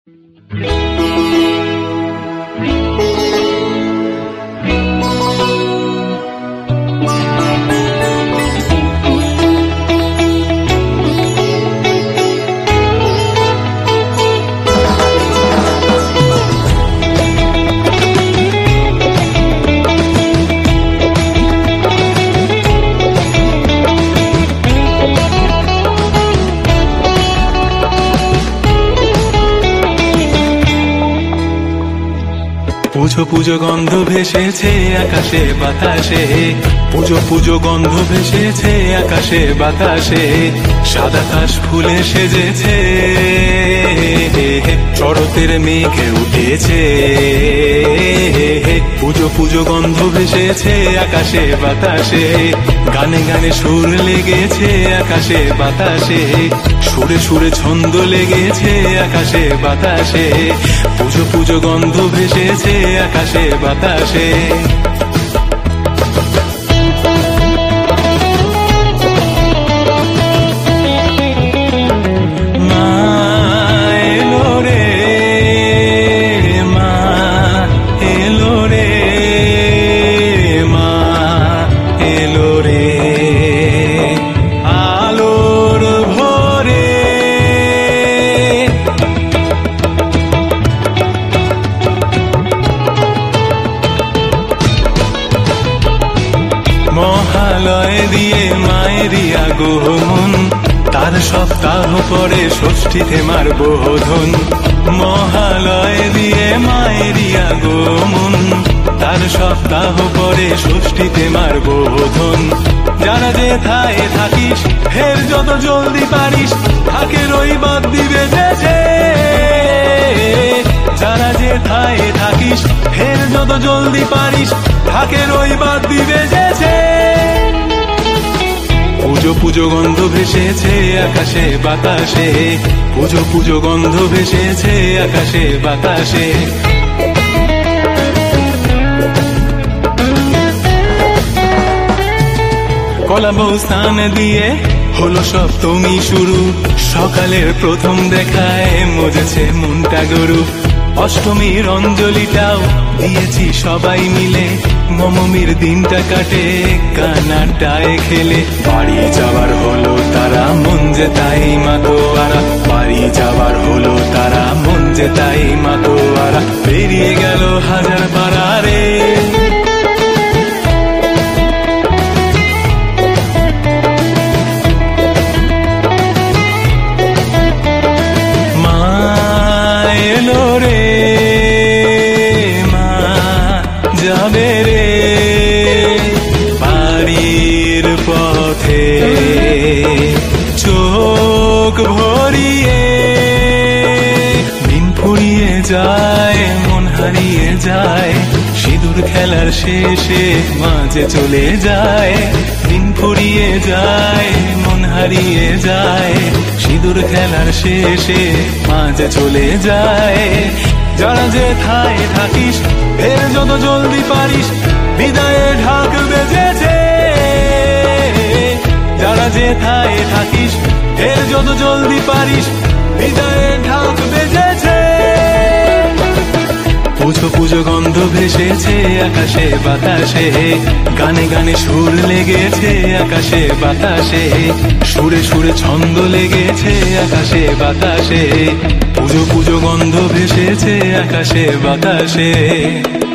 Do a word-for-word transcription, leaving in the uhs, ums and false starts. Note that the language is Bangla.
পুজো পুজো গন্ধ ভেসেছে আকাশে বাতাসে, পুজো পুজো গন্ধ ভেসেছে আকাশে বাতাসে, সাদা কাশ ফুলে সেজেছে, শরতের মেঘে উঠেছে। পুজো পুজো গন্ধ ভেসেছে আকাশে বাতাসে, গানে গানে সুর লেগেছে আকাশে বাতাসে, সুরে সুরে ছন্দ লেগেছে আকাশে বাতাসে, পুজো পুজো গন্ধ ভেসেছে আকাশে বাতাসে। মহালয় দিয়ে মায়েরই আগমন, তার সপ্তাহ পরে ষষ্ঠীতে মার বোধন। মহালয় দিয়ে মায়েরই আগমন, তার সপ্তাহ পরে ষষ্ঠীতে মার বোধন। যারা যেথায় থাকিস ফের যত জলদি পারিস, থাকে রবিবার দিবে বেজেছে। যারা যেথায় থাকিস ফের যত জলদি পারিস, থাকে রবিবার দিবে বেজেছে। পুজো পুজো গন্ধ ভেসেছে আকাশে বাতাসে, পুজো পুজো গন্ধ ভেসেছে আকাশে বাতাসে। কলাবস্থান দিয়ে হলো সপ্তমী শুরু, সকালের প্রথম দেখায় মজেছে মনটা গরু। অষ্টমীর অঞ্জলিটাও দিয়েছি সবাই মিলে, নবমীর দিনটা কাটে কানাটায় খেলে। বাড়ি যাবার হলো তারা, মন যে তাই মাতোয়ারা, বাড়ি যাবার হলো তারা, মন যে তাই মাতোয়ারা। বেরিয়ে গেল হাজার পাড়া রে, যাবে রে বাড়ির পথে চোখ ভরিয়ে। দিন ফুরিয়ে যায় মন হারিয়ে যায়, সিঁদুর খেলার শেষে মাঝে চলে যায়। দিন ফুরিয়ে যায় মন হারিয়ে যায়, সিঁদুর খেলার শেষে মাঝে চলে যায়। যারা যেথায় থাকিস ফের যত জলদি পারিস, বিদায়ে ঢাক বেজেছে। যারা যেথায় থাকিস ফের যত জলদি পারিস, বিদায়ে ঢাক বেজেছে। পুজো পুজো গন্ধ ভেসেছে আকাশে বাতাসে, গানে গানে সুর লেগেছে আকাশে বাতাসে, সুরে সুরে ছন্দ লেগেছে আকাশে বাতাসে, পুজো পুজো গন্ধ ভেসেছে আকাশে বাতাসে।